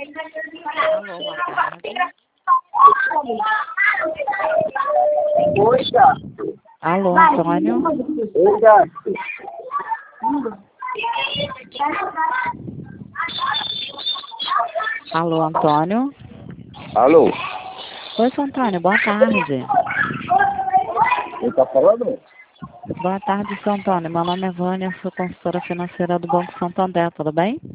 Alô, boa tarde. Poxa. Alô, Antônio. Poxa. Alô, Antônio. Alô? Oi, seu Antônio, boa tarde. Quem tá falando? Boa tarde, seu Antônio. Meu nome é Vânia, sou consultora financeira do Banco Santander, tudo bem?